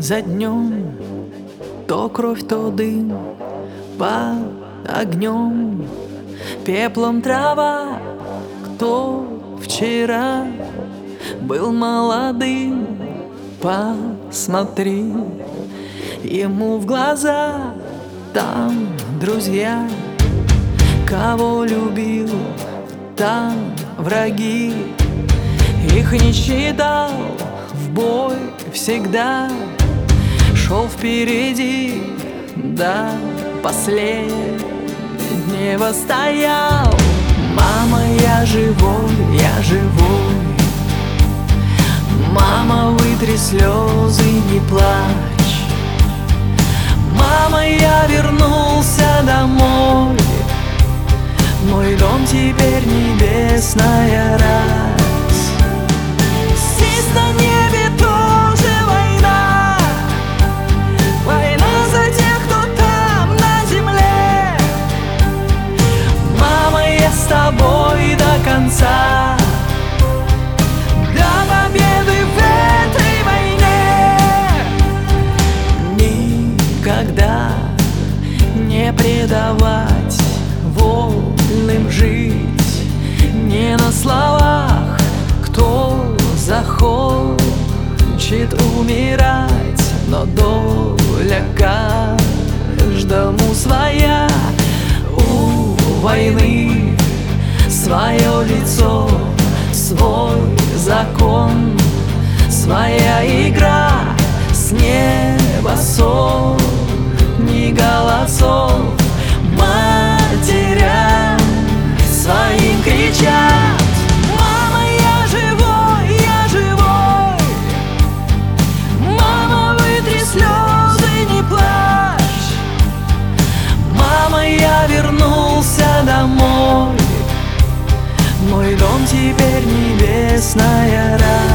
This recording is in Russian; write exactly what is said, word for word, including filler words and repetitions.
за днем, то кровь, то дым под огнем, пеплом трава. Кто вчера был молодым, посмотри ему в глаза. Там друзья, кого любил, там враги. Их не считал, в бой всегда шел впереди, до последнего стоял. Мама, я живой, я живой. Мама, вытри слезы, не плачь. Мама, я вернулся домой. Мой дом теперь небесная рать. Здесь на небе тоже война. Война за тех, кто там на земле. Мама, я с тобой до конца, до победы в этой войне. Никогда не предавать, вольным жить, не на словах. Кто захочет умирать, но доля каждому своя. У войны свое лицо, свой закон, своя игра. С неба сотни голосов матерям своим кричат: мама, я живой, я живой. Мама, вытри слезы, не плачь. Мама, я вернулся домой. Мой дом теперь небесная рать.